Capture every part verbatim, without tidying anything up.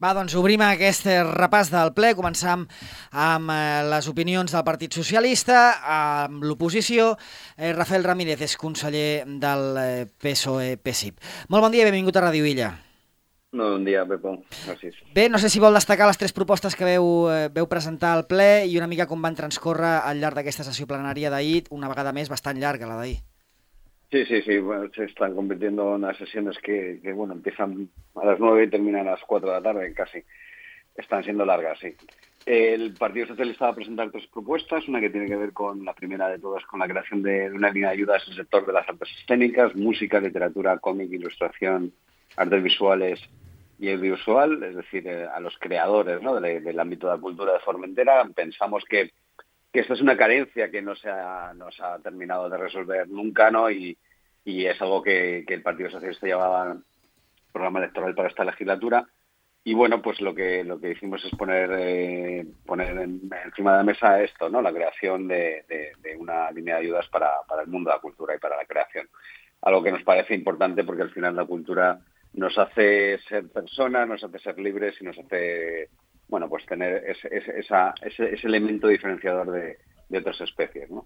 Va, doncs obrim aquest repàs del ple. Començam amb eh, les opinions del Partit Socialista, amb l'oposició. Eh, Rafael Ramírez és conseller del eh, P S O E-P S I P. Molt bon dia i benvingut a Ràdio Illa. No, bon dia, Pepo. Gràcies. Bé, no sé si vol destacar les tres propostes que veu, eh, veu presentar al ple i una mica com van transcórrer al llarg d'aquesta sessió plenària d'ahir, una vegada més bastant llarga, la d'ahir. Sí, sí, sí, bueno, se están convirtiendo en unas sesiones que, que, bueno, empiezan a las nueve y terminan a las cuatro de la tarde, casi. Están siendo largas, sí. El Partido Socialista va a presentar tres propuestas, una que tiene que ver con, la primera de todas, con la creación de una línea de ayudas al sector de las artes escénicas, música, literatura, cómic, ilustración, artes visuales y audiovisual, es decir, eh, a los creadores, ¿no?, del, del ámbito de la cultura de Formentera. Pensamos que que esto es una carencia que no se ha, no se ha terminado de resolver nunca, ¿no? Y, y es algo que, que el Partido Socialista llevaba en programa electoral para esta legislatura. Y bueno, pues lo que lo que hicimos es poner eh, poner en, encima de la mesa esto, ¿no? La creación de, de, de una línea de ayudas para, para el mundo de la cultura y para la creación. Algo que nos parece importante porque al final la cultura nos hace ser personas, nos hace ser libres y nos hace, bueno, pues tener ese, ese, esa, ese, ese elemento diferenciador de, de otras especies, ¿no?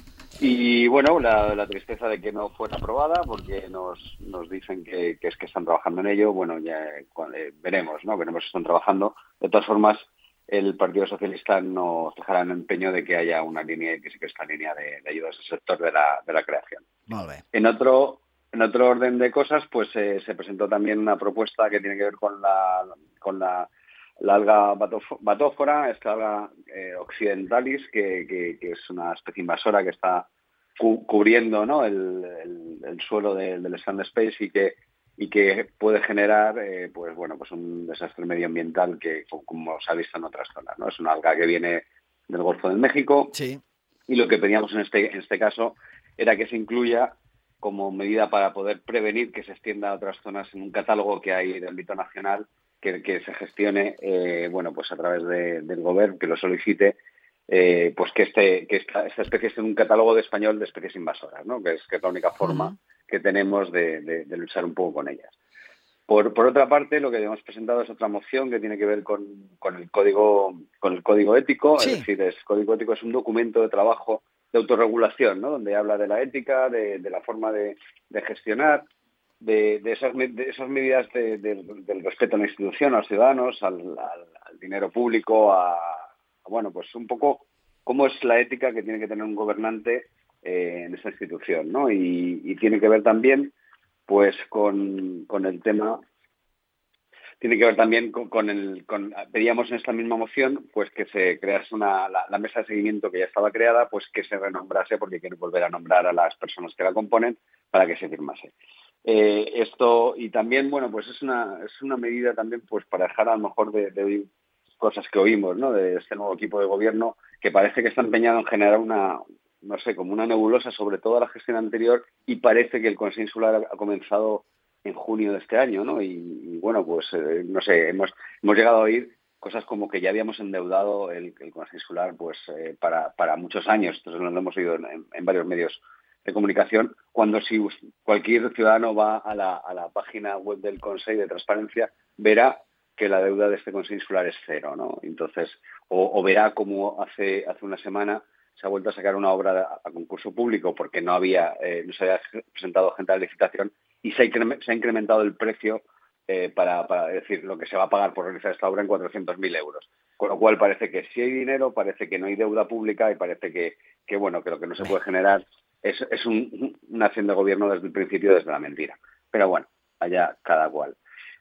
Y bueno, la, la tristeza de que no fuera aprobada, porque nos, nos dicen que, que es que están trabajando en ello. Bueno, ya eh, veremos, ¿no? Veremos si están trabajando. De todas formas, el Partido Socialista nos dejará en empeño de que haya una línea, que sí que esta línea de, de ayudas al sector de la, de la creación. Molt bé. En otro, en otro orden de cosas, pues eh, se presentó también una propuesta que tiene que ver con la, con la la alga batófora, esta alga eh, occidentalis, que, que, que es una especie invasora que está cu cubriendo, ¿no?, el, el, el suelo de, del Strand Space y que, y que puede generar eh, pues, bueno, pues un desastre medioambiental que, como se ha visto en otras zonas, ¿no? Es una alga que viene del Golfo de México. Sí. Y lo que pedíamos en este, en este caso era que se incluya como medida para poder prevenir que se extienda a otras zonas en un catálogo que hay de ámbito nacional, que, que se gestione, eh, bueno, pues a través de, del gobierno, que lo solicite, eh, pues que, este, que esta, esta especie esté en un catálogo de español de especies invasoras, ¿no? Que es, que es la única forma uh-huh. que tenemos de, de, de luchar un poco con ellas. Por, por otra parte, lo que hemos presentado es otra moción que tiene que ver con, con el código con el código ético. Sí. Es decir, el código ético es un documento de trabajo de autorregulación, ¿no?, donde habla de la ética, de, de la forma de, de gestionar, de, de, esas, de esas medidas de, de, del respeto a la institución, a los ciudadanos, al, al, al dinero público, a, a, bueno, pues un poco cómo es la ética que tiene que tener un gobernante eh, en esa institución, ¿no? Y, y tiene que ver también pues con, con el tema, tiene que ver también con, con el, con, pedíamos en esta misma moción pues que se crease una, la, la mesa de seguimiento que ya estaba creada, pues que se renombrase, porque quiere volver a nombrar a las personas que la componen para que se firmase. Eh, esto, y también, bueno, pues es una, es una medida también pues para dejar a lo mejor de, de oír cosas que oímos, ¿no?, de este nuevo equipo de gobierno, que parece que está empeñado en generar una, no sé, como una nebulosa sobre toda la gestión anterior, y parece que el Consejo Insular ha comenzado en junio de este año, ¿no? Y, y bueno, pues, eh, no sé, hemos, hemos llegado a oír cosas como que ya habíamos endeudado el, el Consejo Insular pues, eh, para, para muchos años. Entonces lo hemos oído en, en varios medios de comunicación, cuando si cualquier ciudadano va a la, a la página web del Consejo de Transparencia, verá que la deuda de este Consejo Insular es cero, ¿no? Entonces, o, o verá como hace, hace una semana se ha vuelto a sacar una obra a, a concurso público porque no había eh, no se había presentado gente a la licitación y se ha, incre se ha incrementado el precio eh, para, para decir lo que se va a pagar por realizar esta obra en cuatrocientos mil euros. Con lo cual parece que sí hay dinero, parece que no hay deuda pública y parece que, que bueno, que lo que no se puede generar es, es un, una acción de gobierno desde el principio, desde la mentira. Pero bueno, allá cada cual.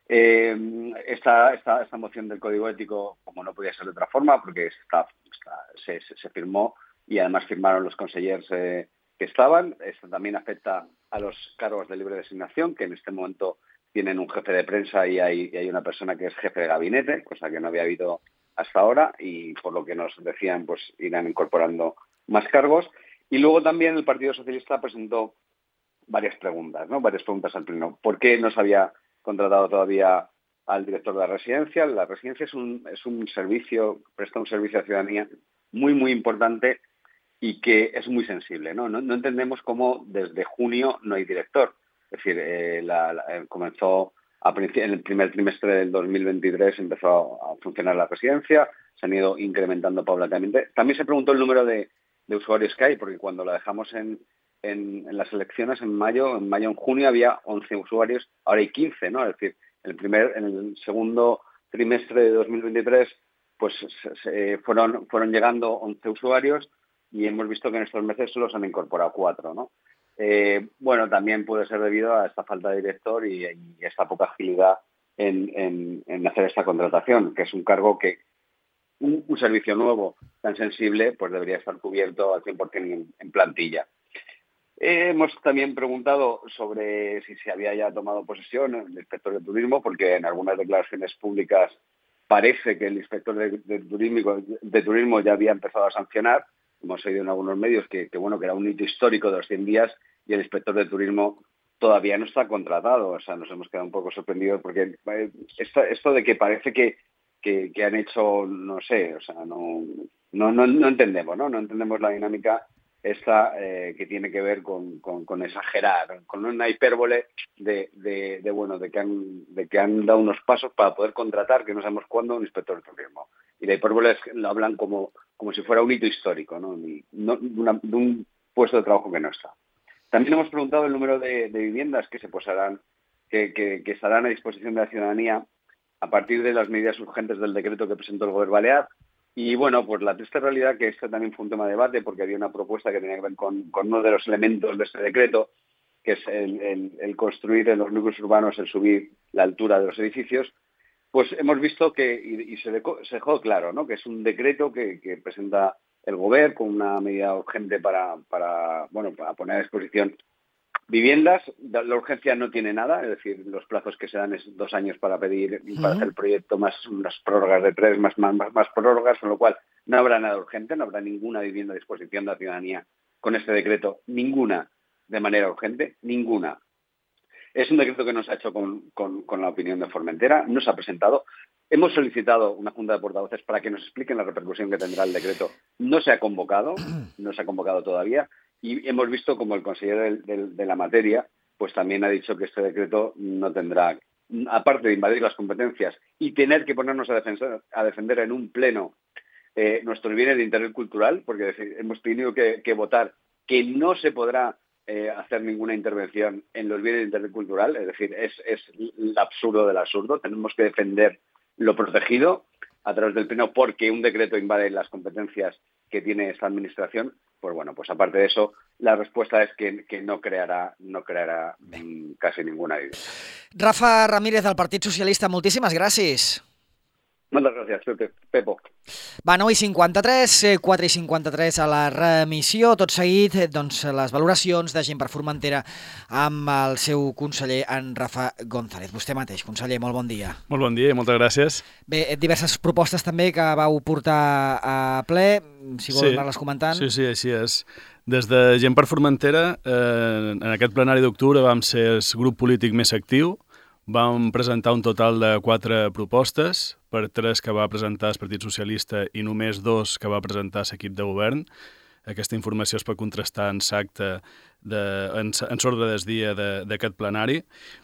Eh, esta, esta, esta moción del Código Ético, como no podía ser de otra forma, porque está, está, se, se, se firmó y además firmaron los consellers eh, que estaban. Esto también afecta a los cargos de libre designación, que en este momento tienen un jefe de prensa y hay, y hay una persona que es jefe de gabinete, cosa que no había habido hasta ahora, y por lo que nos decían, pues irán incorporando más cargos. Y luego también el Partido Socialista presentó varias preguntas, ¿no? Varias preguntas al Pleno. ¿Por qué no se había contratado todavía al director de la residencia? La residencia es un, es un servicio, presta un servicio a la ciudadanía muy, muy importante y que es muy sensible, ¿no? No, no entendemos cómo desde junio no hay director. Es decir, eh, la, la, comenzó a, en el primer trimestre del dos mil veintitrés empezó a, a funcionar la residencia, se han ido incrementando paulatinamente. También se preguntó el número de, de usuarios que hay, porque cuando la dejamos en, en, en las elecciones en mayo, en mayo, en junio había once usuarios, ahora hay quince, ¿no? Es decir, en el primer, en el segundo trimestre de dos mil veintitrés, pues se, se fueron, fueron llegando once usuarios y hemos visto que en estos meses solo se han incorporado cuatro, ¿no? Eh, bueno, también puede ser debido a esta falta de director y, y esta poca agilidad en, en, en hacer esta contratación, que es un cargo que un, un servicio nuevo tan sensible pues debería estar cubierto al cien por ciento en, en plantilla. Eh, hemos también preguntado sobre si se había ya tomado posesión el inspector de turismo, porque en algunas declaraciones públicas parece que el inspector de, de, turismo, de turismo ya había empezado a sancionar. Hemos oído en algunos medios que, que, bueno, que era un hito histórico de los cien días y el inspector de turismo todavía no está contratado. O sea, nos hemos quedado un poco sorprendidos porque esto, esto de que parece que, que, que han hecho, no sé, o sea, no, no, no, no entendemos, ¿no? No entendemos la dinámica esta eh, que tiene que ver con, con, con exagerar, con una hipérbole de, de, de bueno de que han de que han dado unos pasos para poder contratar, que no sabemos cuándo, un inspector de turismo. Y la hipérbole es que lo hablan como, como si fuera un hito histórico, ¿no? Y no de, una, de un puesto de trabajo que no está. También hemos preguntado el número de, de viviendas que se posarán, que, que, que estarán a disposición de la ciudadanía a partir de las medidas urgentes del decreto que presentó el Gobierno Balear. Y bueno, pues la triste realidad que este también fue un tema de debate porque había una propuesta que tenía que ver con, con uno de los elementos de este decreto, que es el, el, el construir en los núcleos urbanos, el subir la altura de los edificios. Pues hemos visto que, y, y se, dejó, se dejó claro, ¿no?, que es un decreto que, que presenta el Gobierno con una medida urgente para, para, bueno, para poner a disposición viviendas. La urgencia no tiene nada, es decir, los plazos que se dan es dos años para pedir, uh-huh. para hacer el proyecto, más unas prórrogas de tres, más, más, más prórrogas, con lo cual no habrá nada urgente, no habrá ninguna vivienda a disposición de la ciudadanía con este decreto, ninguna de manera urgente, ninguna. Es un decreto que no se ha hecho con, con, con la opinión de Formentera, no se ha presentado. Hemos solicitado una junta de portavoces para que nos expliquen la repercusión que tendrá el decreto. No se ha convocado, no se ha convocado todavía. Y hemos visto como el consejero de, de, de la materia pues también ha dicho que este decreto no tendrá, aparte de invadir las competencias y tener que ponernos a defender, a defender en un pleno eh, nuestros bienes de interés cultural, porque es decir, hemos tenido que, que votar que no se podrá eh, hacer ninguna intervención en los bienes de interés cultural, es decir, es, es el absurdo del absurdo. Tenemos que defender lo protegido a través del pleno porque un decreto invade las competencias que tiene esta administración. Pues bueno, pues aparte de eso, la respuesta es que, que no crearà, no crearà casi ninguna vivienda. Rafa Ramírez, del Partit Socialista, moltíssimes gràcies. Moltes gràcies, Pepo. Va, nou i cinquanta-tres, quatre i cinquanta-tres a la remissió. Tot seguit, doncs, les valoracions de Gent per Formentera amb el seu conseller, en Rafa González. Vostè mateix, conseller, molt bon dia. Molt bon dia i moltes gràcies. Bé, diverses propostes també que vau portar a ple, si vol sí, anar-les comentant. Sí, sí, així és. Des de Gent per Formentera, eh, en aquest plenari d'octubre vam ser el grup polític més actiu. Vam presentar un total de quatre propostes, per tres que va presentar el Partit Socialista i només dos que va presentar l'equip de govern. Aquesta informació es pot contrastar en l'acte, en, en l'ordre del dia d'aquest plenari.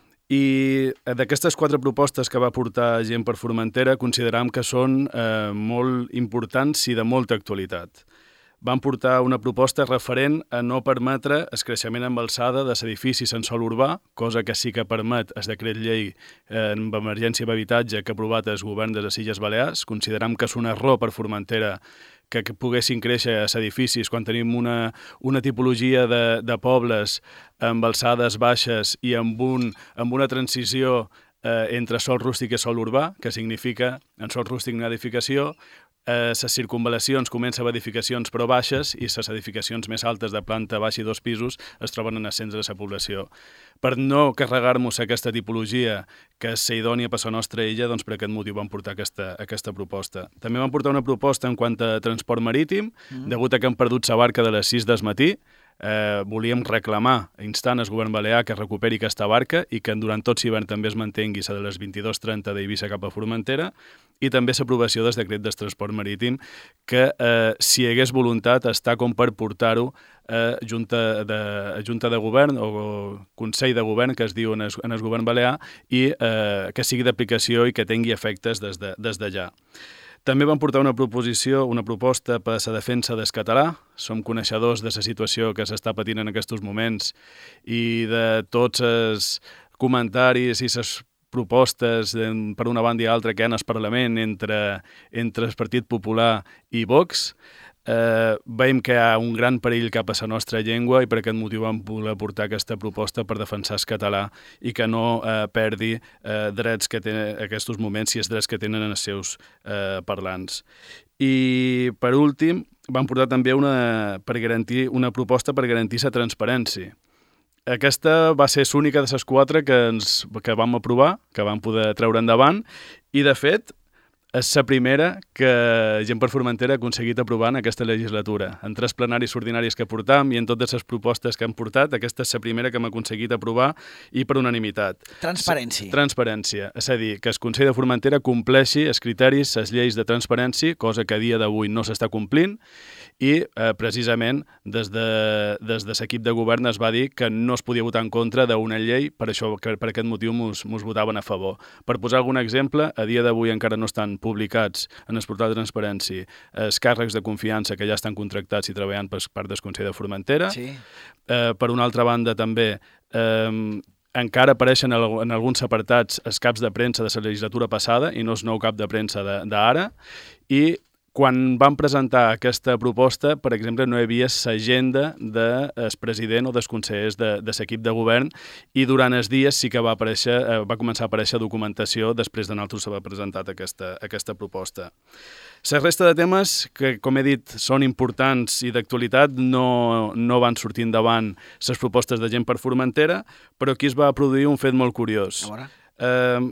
I d'aquestes quatre propostes que va portar Gent per Formentera consideram que són eh, molt importants i de molta actualitat. Van portar una proposta referent a no permetre el creixement en alçada de l'edifici en sòl urbà, cosa que sí que permet el decret llei en emergència d'habitatge que ha aprovat el govern de les Illes Balears. Consideram que és un error per Formentera que, que poguessin créixer els edificis quan tenim una, una tipologia de, de pobles amb alçades baixes i amb, un, amb una transició eh, entre sòl rústic i sòl urbà, que significa en sòl rústic una edificació, les eh, circunvalacions comencen amb edificacions però baixes i les edificacions més altes de planta baixa i dos pisos es troben en el centre de la població. Per no carregar-nos aquesta tipologia que és idònia per la nostra illa, doncs per aquest motiu vam portar aquesta, aquesta proposta. També vam portar una proposta en quant a transport marítim, mm. degut a que hem perdut la barca de les sis del matí. eh, volíem reclamar, instant el govern balear que recuperi aquesta barca i que durant tot l'hivern també es mantengui la de les vint-i-dos trenta d'Eivissa cap a Formentera, i també l'aprovació del decret del transport marítim, que eh, si hi hagués voluntat està com per portar-ho a junta de, a junta de govern o Consell de Govern, que es diu en el, en el govern balear, i eh, que sigui d'aplicació i que tingui efectes des de, des d'allà. També vam portar una proposició, una proposta per a la defensa del català. Som coneixedors de la situació que s'està patint en aquests moments i de tots els comentaris i les propostes per una banda i altra que hi ha en el Parlament entre, entre el Partit Popular i Vox. Eh, veiem que hi ha un gran perill cap a la nostra llengua i per aquest motiu vam voler portar aquesta proposta per defensar el català i que no eh, perdi eh, drets que té en aquests moments i els drets que tenen els seus eh, parlants. I per últim vam portar també una, per garantir, una proposta per garantir la transparència. Aquesta va ser l'única de les quatre que, ens, que vam aprovar, que vam poder treure endavant, i de fet és la primera que Gent per Formentera ha aconseguit aprovar en aquesta legislatura. En tres plenaris ordinaris que portam i en totes les propostes que hem portat, aquesta és la primera que hem aconseguit aprovar i per unanimitat. Transparència. Transparència. És a dir, que el Consell de Formentera compleixi els criteris, les lleis de transparència, cosa que a dia d'avui no s'està complint, i eh, precisament des de, des de l'equip de govern es va dir que no es podia votar en contra d'una llei, per això que per aquest motiu mos, mos votaven a favor. Per posar algun exemple, a dia d'avui encara no estan publicats en el portal de transparència els càrrecs de confiança que ja estan contractats i treballant per part del Consell de Formentera. Sí. Eh, per una altra banda, també, eh, encara apareixen en alguns apartats els caps de premsa de la legislatura passada i no el nou cap de premsa d'ara. I quan van presentar aquesta proposta, per exemple, no hi havia l'agenda del president o dels consellers de, de l'equip de govern i durant els dies sí que va, aparèixer, va començar a aparèixer documentació després de nosaltres s'ha presentat aquesta, aquesta proposta. La resta de temes, que com he dit són importants i d'actualitat, no, no van sortir endavant les propostes de Gent per Formentera, però aquí es va produir un fet molt curiós. A veure. Eh,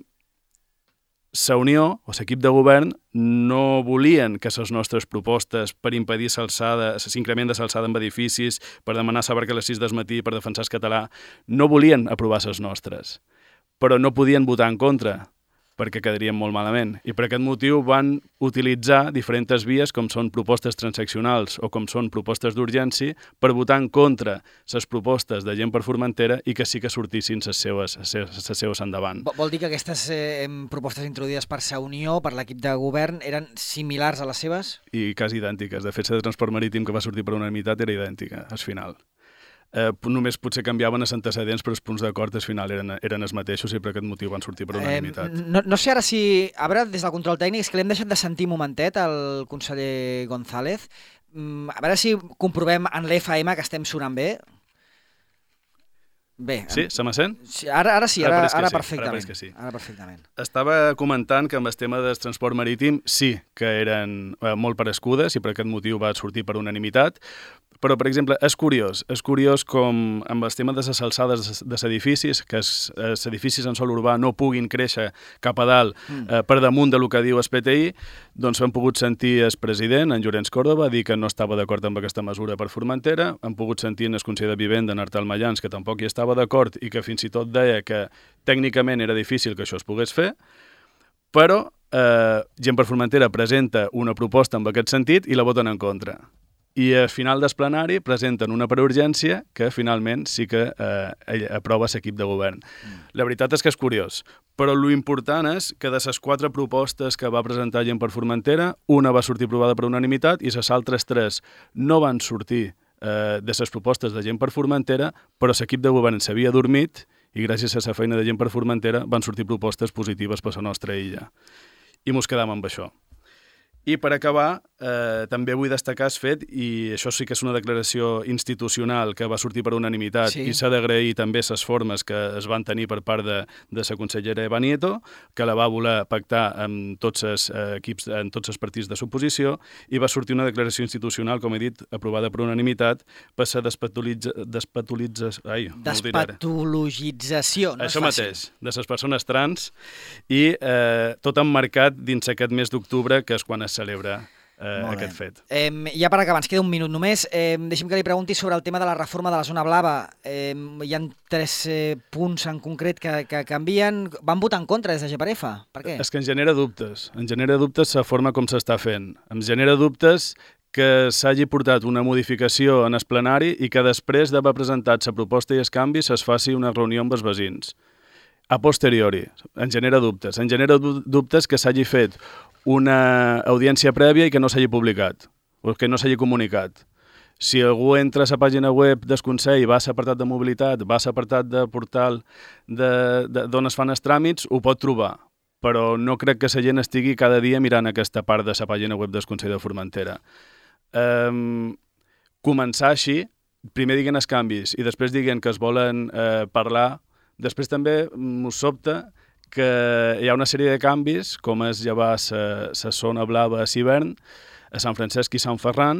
la Unió, o l'equip de govern, no volien que les nostres propostes per impedir l'increment de l'alçada en edificis, per demanar la barca a les sis del matí, per defensar el català, no volien aprovar les nostres, però no podien votar en contra, perquè quedarien molt malament. I per aquest motiu van utilitzar diferents vies, com són propostes transaccionals o com són propostes d'urgència, per votar en contra les propostes de Gent per Formentera i que sí que sortissin les seues, les seues endavant. Vol dir que aquestes eh, propostes introduïdes per la Unió, per l'equip de govern, eren similars a les seves? I quasi idèntiques. De fet, la de transport marítim que va sortir per unanimitat era idèntica, al final. Eh, només potser canviaven els antecedents, però els punts d'acord al final eren, eren els mateixos i per aquest motiu van sortir per unanimitat. Eh, no, no sé ara si... A veure, des del control tècnic, és que l'hem deixat de sentir un momentet, el conseller González. A veure si comprovem en l'F M que estem sonant bé. Bé. Sí, se me sent? Sí, ara, ara sí, ara, ara, ara, sí, perfectament. ara, sí. ara perfectament. Estava comentant que amb el tema del transport marítim sí que eren eh, molt parescudes i per aquest motiu va sortir per unanimitat. Però, per exemple, és curiós, és curiós com amb el tema de les alçades de edificis, que els edificis en sòl urbà no puguin créixer cap a dalt mm. eh, per damunt del que diu el P T I, doncs hem pogut sentir el president, en Llorenç Córdoba, dir que no estava d'acord amb aquesta mesura per Formentera, hem pogut sentir en el conseller de Vivenda, en Artal Mayans, que tampoc hi estava d'acord i que fins i tot deia que tècnicament era difícil que això es pogués fer, però eh, Gent per Formentera presenta una proposta en aquest sentit i la voten en contra. I al final del plenari presenten una per urgència que finalment sí que eh, aprova l'equip de govern. Mm. La veritat és que és curiós, però l'important és que de les quatre propostes que va presentar Gent per Formentera, una va sortir aprovada per unanimitat i les altres tres no van sortir eh, de les propostes de Gent per Formentera, però l'equip de govern s'havia dormit i gràcies a la feina de Gent per Formentera van sortir propostes positives per la nostra illa. I mos quedam amb això. I per acabar, eh, també vull destacar el fet, i això sí que és una declaració institucional que va sortir per unanimitat sí. i s'ha d'agrair també les formes que es van tenir per part de, de la consellera Eva Nieto, que la va voler pactar amb tots els eh, equips, en tots els partits de l'oposició, i va sortir una declaració institucional, com he dit, aprovada per unanimitat, per la despatolitza, despatolitza, ai, despatologització. No això mateix, de les persones trans, i eh, tot emmarcat dins aquest mes d'octubre, que és quan es celebra eh, aquest fet. Eh, ja per acabar, ens queda un minut només. Eh, deixi'm que li pregunti sobre el tema de la reforma de la zona blava. Eh, hi ha tres eh, punts en concret que, que canvien. Van votar en contra des de G per F? Per què? És que ens genera dubtes. Ens genera dubtes la forma com s'està fent. Em genera dubtes que s'hagi portat una modificació en el plenari i que després d'haver presentat la proposta i els canvis es faci una reunió amb els veïns. A posteriori, ens genera dubtes. Ens genera dubtes que s'hagi fet una audiència prèvia i que no s'hagi publicat, o que no s'hagi comunicat. Si algú entra a la pàgina web del Consell, va a l'apartat de mobilitat, va a l'apartat de portal d'on es fan els tràmits, ho pot trobar. Però no crec que la gent estigui cada dia mirant aquesta part de la pàgina web del Consell de Formentera. Um, començar així, primer diguen els canvis i després diguen que es volen eh, parlar, després també m'ho sobta que hi ha una sèrie de canvis, com és llevar la zona blava a Civern, a Sant Francesc i Sant Ferran.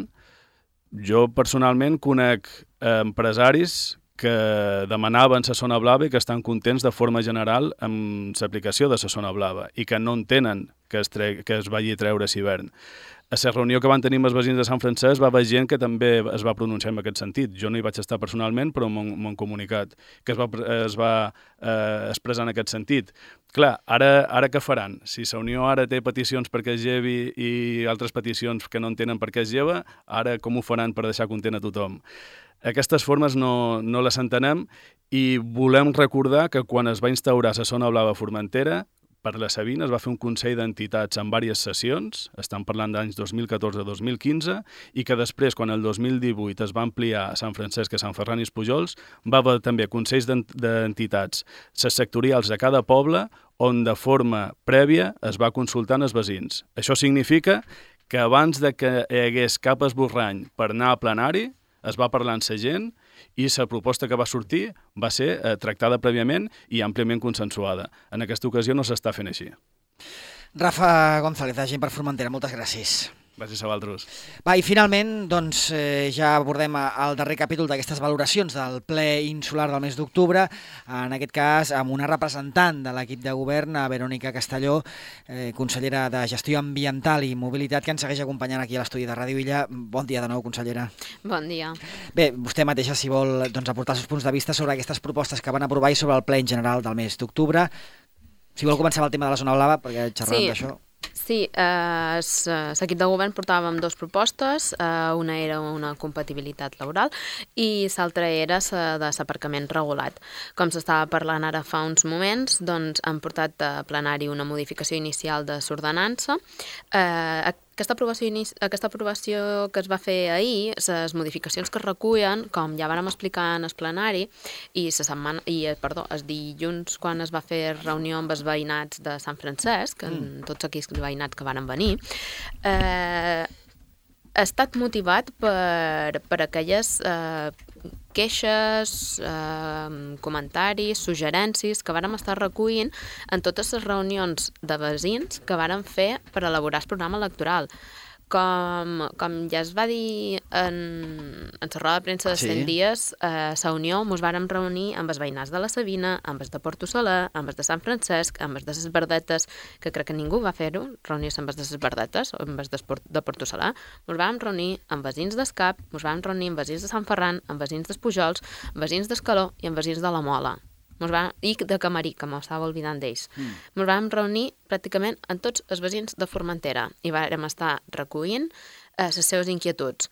Jo personalment conec eh, empresaris que demanaven la zona blava i que estan contents de forma general amb l'aplicació de la zona blava i que no entenen que es, tre que es vagi a treure a Civern. A la reunió que van tenir amb els veïns de Sant Francesc va haver gent que també es va pronunciar en aquest sentit. Jo no hi vaig estar personalment, però m'ho han comunicat, que es va, es va eh, expressar en aquest sentit. Clar, ara, ara què faran? Si la Unió ara té peticions perquè es llevi i altres peticions que no entenen per què es lleva, ara com ho faran per deixar content a tothom? Aquestes formes no, no les entenem i volem recordar que quan es va instaurar la zona blava a Formentera, per la Sabina es va fer un consell d'entitats en diverses sessions, estan parlant d'anys dos mil catorze a dos mil quinze, i que després, quan el dos mil divuit es va ampliar a Sant Francesc, a Sant Ferran i els Pujols, va haver també consells d'entitats sectorials de cada poble on de forma prèvia es va consultar els veïns. Això significa que abans de que hi hagués cap esborrany per anar a plenari, es va parlar amb la gent i la proposta que va sortir va ser eh, tractada prèviament i àmpliament consensuada. En aquesta ocasió no s'està fent així. Rafa González, de Gent per Formentera, moltes gràcies. Gràcies a vosaltres. Va, i finalment, doncs, eh, ja abordem el darrer capítol d'aquestes valoracions del ple insular del mes d'octubre, en aquest cas amb una representant de l'equip de govern, a Verònica Castelló, eh, consellera de Gestió Ambiental i Mobilitat, que ens segueix acompanyant aquí a l'estudi de Ràdio Illa. Bon dia de nou, consellera. Bon dia. Bé, vostè mateixa, si vol, doncs, aportar els seus punts de vista sobre aquestes propostes que van aprovar i sobre el ple en general del mes d'octubre. Si vol començar amb el tema de la zona blava, perquè xerràvem sí. d'això. Sí, eh, l'equip de govern portàvem dues propostes, eh, una era una compatibilitat laboral i l'altra era la de l'aparcament regulat. Com s'estava parlant ara fa uns moments, doncs han portat a plenari una modificació inicial de l'ordenança. Eh, Aquesta aprovació, aquesta aprovació que es va fer ahir, les modificacions que es recullen, com ja vàrem explicar en el plenari, i, la setmana, i perdó, el dilluns quan es va fer reunió amb els veïnats de Sant Francesc, mm. tots aquells veïnats que van venir, eh, ha estat motivat per, per aquelles eh, queixes, eh, comentaris, suggerències que vàrem estar recollint en totes les reunions de veïns que vàrem fer per elaborar el programa electoral. Com, com ja es va dir en, en la roda de premsa de cent sí. dies, eh, la Unió ens vàrem reunir amb els veïnats de la Sabina, amb els de Porto Salà, amb els de Sant Francesc, amb els de les Verdetes, que crec que ningú va fer-ho, reunir-se amb els de les Verdetes o amb els de Porto Salà. Ens vàrem reunir amb veïns d'Escap, ens vàrem reunir amb veïns de Sant Ferran, amb veïns dels Pujols, amb veïns d'Escaló i amb veïns de la Mola. Vam, i de Camarí, que m'estava oblidant d'ells. Mm. Ens vam reunir pràcticament amb tots els veïns de Formentera i vam estar recollint eh, les seves inquietuds.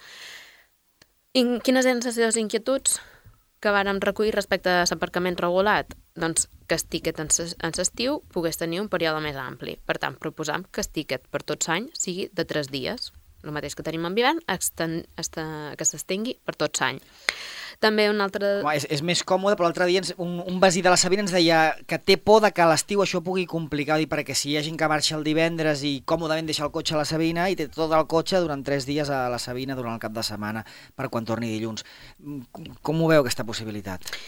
I quines eren les seves inquietuds que vàrem recollir respecte a l'aparcament regulat? Doncs que el tiquet en l'estiu pogués tenir un període més ampli. Per tant, proposam que el tiquet per tots l'any sigui de tres dies. El mateix que tenim en hivern, que s'estengui per tots l'any. També un altre... Home, és, és més còmode, però l'altre dia un, un veí de la Sabina ens deia que té por de que a l'estiu això pugui complicar, perquè si hi ha gent que marxa el divendres i còmodament deixa el cotxe a la Sabina i té tot el cotxe durant tres dies a la Sabina durant el cap de setmana per quan torni dilluns. Com ho veu, aquesta possibilitat?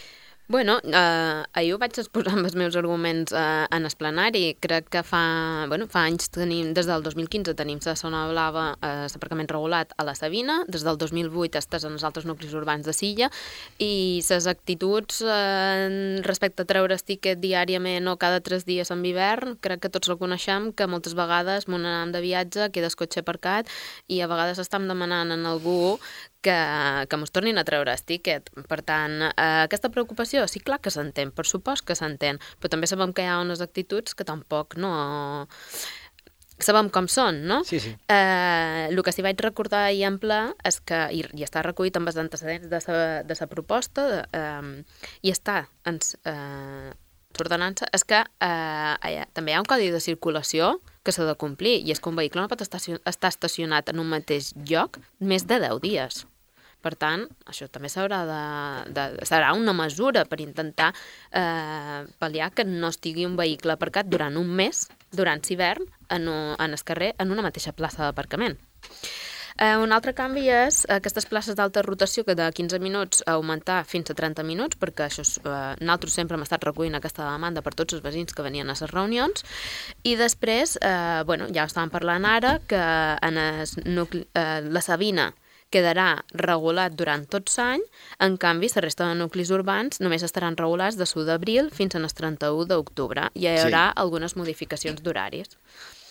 Bueno, eh, ahir ho vaig exposar amb els meus arguments eh, en el plenari. Crec que fa, bueno, fa anys tenim, des del dos mil quinze tenim la zona blava, eh, l'aparcament regulat a la Sabina, des del dos mil vuit estàs en els altres nuclis urbans de Silla, i les actituds eh, respecte a treure's tiquet diàriament o cada tres dies en hivern, crec que tots la coneixem, que moltes vegades m'on anem de viatge, queda el cotxe aparcat i a vegades estem demanant en algú que, que mos tornin a treure el tiquet. Per tant, eh, aquesta preocupació sí, clar que s'entén, per supost que s'entén, però també sabem que hi ha unes actituds que tampoc no... Sabem com són, no? Sí, sí. Eh, el que sí vaig recordar ahir en ple és que, i, i està recollit amb els antecedents de sa, de sa proposta, eh, i està en eh, l'ordenança, és que eh, també hi ha un codi de circulació que s'ha de complir, i és que un vehicle no pot estar, estar estacionat en un mateix lloc més de deu dies. Per tant, això també s'haurà de, de... serà una mesura per intentar eh, pal·liar que no estigui un vehicle aparcat durant un mes, durant l'hivern, en, en el carrer, en una mateixa plaça d'aparcament. Eh, un altre canvi és aquestes places d'alta rotació que de quinze minuts a augmentar fins a trenta minuts, perquè això és, eh, nosaltres sempre hem estat recollint aquesta demanda per tots els veïns que venien a les reunions, i després, eh, bueno, ja estàvem parlant ara, que en el nucli, eh, la Sabina quedarà regulat durant tot l'any, en canvi, la resta de nuclis urbans només estaran regulats de l'u d'abril fins al trenta-u d'octubre. Hi haurà sí. algunes modificacions d'horaris.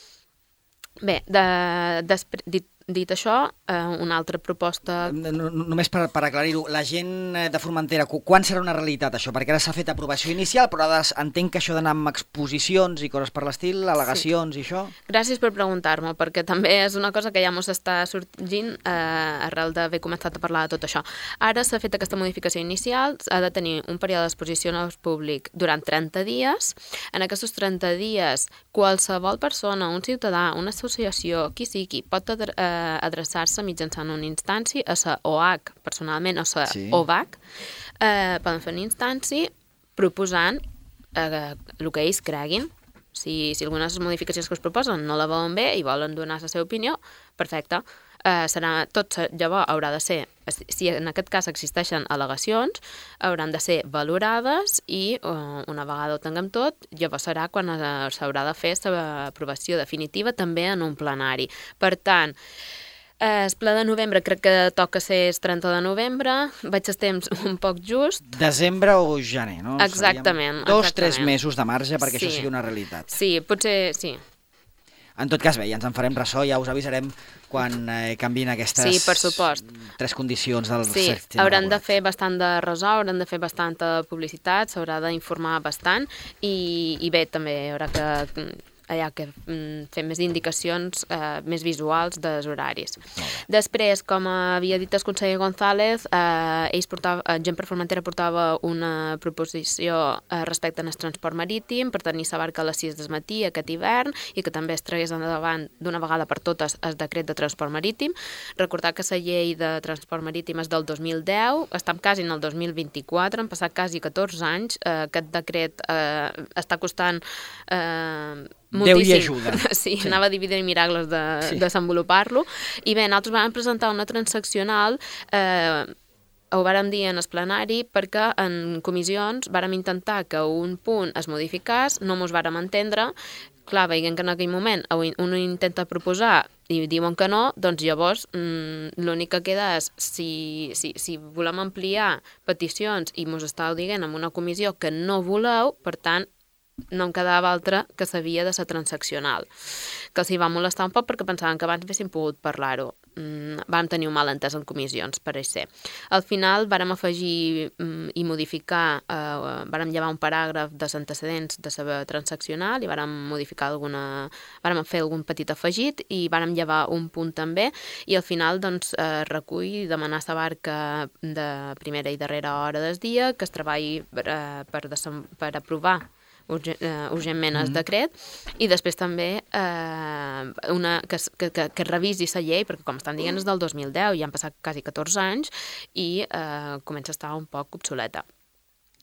Bé, de, després, dit, dit això, eh, una altra proposta... Només per, per aclarir-ho, la gent de Formentera, quan serà una realitat això? Perquè ara s'ha fet aprovació inicial, però ara entenc que això d'anar amb exposicions i coses per l'estil, al·legacions sí. i això... Gràcies per preguntar-me, perquè també és una cosa que ja mos està sorgint eh, arrel d'haver començat a parlar de tot això. Ara s'ha fet aquesta modificació inicial, ha de tenir un període d'exposició al públic durant trenta dies. En aquests trenta dies, qualsevol persona, un ciutadà, una associació, qui sigui, pot eh, adreçar-se mitjançant una instància a la O H, personalment, o la sí. O V A C, eh, poden fer una instància proposant eh, el que ells creguin. Si, si algunes de les modificacions que es proposen no la veuen bé i volen donar la seva opinió, perfecte. Eh, serà, tot llavors haurà de ser, si en aquest cas existeixen al·legacions, hauran de ser valorades i eh, una vegada ho tinguem tot, llavors serà quan s'haurà de fer l'aprovació definitiva també en un plenari. Per tant, el ple de novembre crec que toca ser el trenta de novembre, vaig el temps un poc just. Desembre o gener, no? Exactament. Seríem dos, exactament. tres mesos de marge perquè sí. això sigui una realitat. Sí, potser sí. En tot cas, bé, ja ens en farem ressò, ja us avisarem quan eh, canvin aquestes sí, per supost. tres condicions del sí, sistema. Hauran de fer bastant de ressò, hauran de fer bastanta publicitat, s'haurà d'informar bastant i, i bé, també hi haurà que... allà que mm, fem més indicacions eh, més visuals dels horaris. Després, com havia dit el conseller González, eh, ells portava, eh, Gent per Formentera portava una proposició eh, respecte al transport marítim per tenir la barca a les sis del matí aquest hivern i que també es tragués endavant d'una vegada per totes el decret de transport marítim. Recordar que la llei de transport marítim és del dos mil deu, estem quasi en el dos mil vint-i-quatre, han passat quasi catorze anys, eh, aquest decret eh, està costant... Eh, Déu hi ajuda. Sí, sí, anava a dividir miracles de sí. desenvolupar-lo. I bé, nosaltres vam presentar una transaccional, eh, ho vàrem dir en el plenari, perquè en comissions vàrem intentar que un punt es modificés, no mos vàrem entendre, clar, veient que en aquell moment un intenta proposar i diuen que no, doncs llavors mmm, l'únic que queda és si, si, si volem ampliar peticions i mos estàu dient en una comissió que no voleu, per tant, no em quedava altra que s'havia de ser transaccional, que els hi va molestar un poc perquè pensaven que abans haguessin pogut parlar-ho. Mm, vam tenir un malentès en comissions, pareix ser. Al final vàrem afegir mm, i modificar, eh, vàrem llevar un paràgraf dels antecedents de la transaccional i vàrem modificar alguna... vàrem fer algun petit afegit i vàrem llevar un punt també i al final doncs eh, recull demanar a la barca de primera i darrera hora del dia que es treballi eh, per, desem... per aprovar Urgent, uh, urgentment el decret i després també eh, una, que, que, que, que revisi la llei perquè com estan dient és del dos mil deu i han passat quasi catorze anys i eh, comença a estar un poc obsoleta.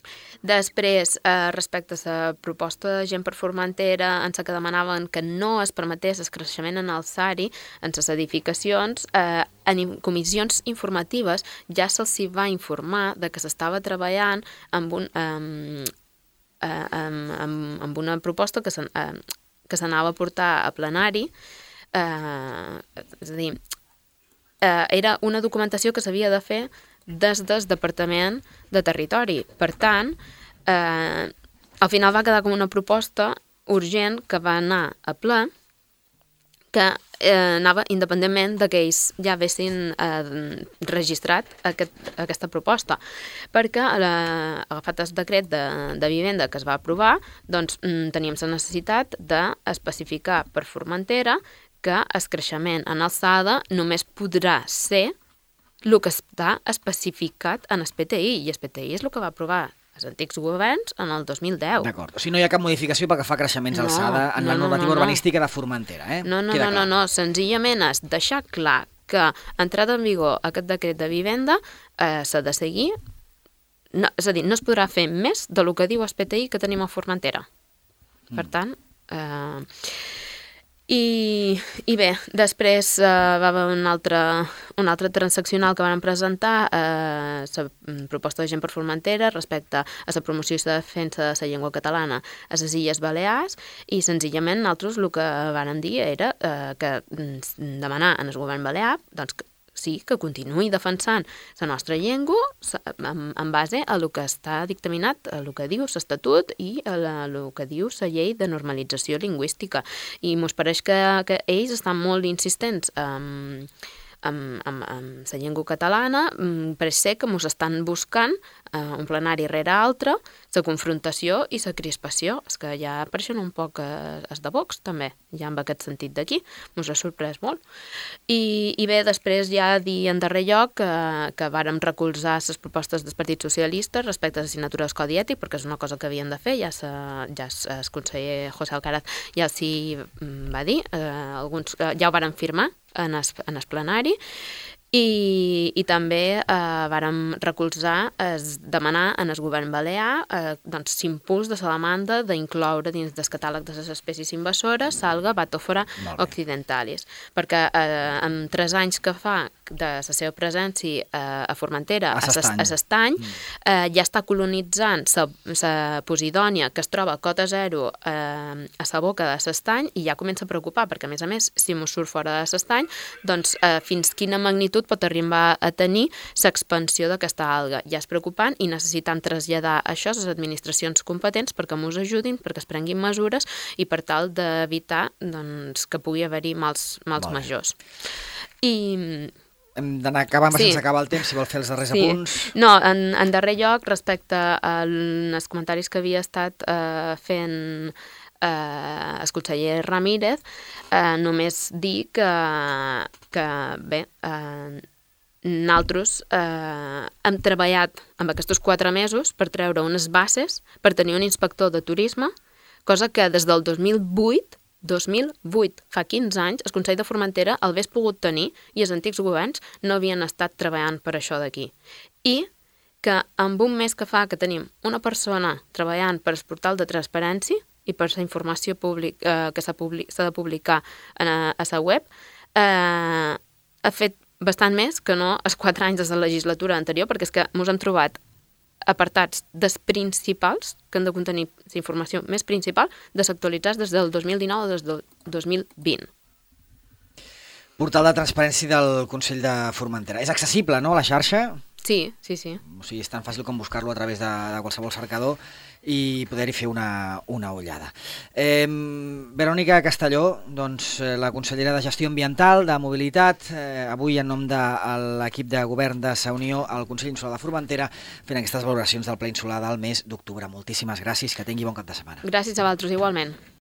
Després, eh, respecte a la proposta de Gent per Formentera, en la que demanaven que no es permetés el creixement en el SARI en les edificacions, eh, en comissions informatives ja se'ls va informar de que s'estava treballant amb, un, eh, eh, amb, amb, amb una proposta que s'anava eh, a portar a plenari, eh, és a dir, eh, era una documentació que s'havia de fer des del Departament de Territori. Per tant, eh, al final va quedar com una proposta urgent que va anar a ple, que eh, anava independentment de que ells ja haguessin eh, registrat aquest, aquesta proposta, perquè la, agafat el decret de, de vivenda que es va aprovar, doncs mm, teníem la necessitat d'especificar per Formentera que el creixement en alçada només podrà ser el que està especificat en el P T I, i el P T I és el que va aprovar els antics governs en el dos mil deu. D'acord. O sigui, no hi ha cap modificació perquè fa creixements No, alçada en no, la no, normativa no, no. urbanística de Formentera, eh? No, no, Queda no, no, clar. no, senzillament és deixar clar que entrada en vigor aquest decret de vivenda eh, s'ha de seguir, no, és a dir, no es podrà fer més de lo que diu el P T I que tenim a Formentera. Per tant, eh, I, i bé, després eh, va haver un altre, un altre transaccional que van presentar, eh, la proposta de Gent per Formentera respecte a la promoció i la defensa de la llengua catalana a les Illes Balears, i senzillament nosaltres el que vàrem dir era eh, que demanar en el govern balear doncs, que sí, que continuï defensant la nostra llengua en, en base a el que està dictaminat, a el que diu l'Estatut i a el que diu la llei de normalització lingüística. I mos pareix que, que ells estan molt insistents en, en, en, en la llengua catalana, pareix ser que mos estan buscant eh, un plenari rere altre, la confrontació i la crispació. És que ja apareixen un poc eh, els de Vox, també, ja en aquest sentit d'aquí. Mos ha sorprès molt. I, i bé, després ja dir en darrer lloc que, que vàrem recolzar les propostes del Partit Socialista respecte a l'assignatura del Codi Ètic, perquè és una cosa que havien de fer, ja, sa, ja el conseller José Alcaraz ja els hi va dir, eh, alguns eh, ja ho vàrem firmar en el, en el plenari, I, i també eh, vàrem recolzar, es, demanar en el govern balear eh, doncs, l'impuls de la demanda d'incloure dins del catàleg de les espècies invasores l'alga Bathophora occidentalis, perquè eh, en tres anys que fa de la seva presència eh, a Formentera, a l'Estany, eh, ja està colonitzant la Posidònia, que es troba a cota zero eh, a la boca de l'Estany, i ja comença a preocupar, perquè a més a més, si mos surt fora de l'Estany, doncs eh, fins quina magnitud pot arribar a tenir l'expansió d'aquesta alga. Ja és preocupant i necessitem traslladar això a les administracions competents perquè mos ajudin, perquè es prenguin mesures i per tal d'evitar doncs, que pugui haver-hi mals, mals majors. I... Hem d'anar acabant, sí. Sense acabar el temps, si vol fer els darrers sí. apunts. No, en, en darrer lloc, respecte als comentaris que havia estat eh, fent eh, el conseller Ramírez, eh, només dir que, que bé, eh, nosaltres eh, hem treballat amb aquests quatre mesos per treure unes bases per tenir un inspector de turisme, cosa que des del dos mil vuit dos mil vuit, fa quinze anys, el Consell de Formentera el hagués pogut tenir i els antics governs no havien estat treballant per això d'aquí. I que amb un mes que fa que tenim una persona treballant per el portal de transparència i per la informació públic, eh, que s'ha de publicar a, a la web, eh, ha fet bastant més que no els quatre anys de la legislatura anterior, perquè és que ens hem trobat apartats dels principals, que han de contenir la informació més principal, desactualitzats des del dos mil dinou o des del dos mil vint. Portal de transparència del Consell de Formentera. És accessible, no, a la xarxa? Sí, sí, sí. O sigui, és tan fàcil com buscar-lo a través de, de qualsevol cercador i poder-hi fer una, una ullada. Eh, Verònica Castelló, doncs, la consellera de Gestió Ambiental, de Mobilitat, eh, avui en nom de l'equip de govern de Sa Unió al Consell Insular de Formentera, fent aquestes valoracions del Ple Insular del mes d'octubre. Moltíssimes gràcies, que tingui bon cap de setmana. Gràcies a vosaltres, igualment.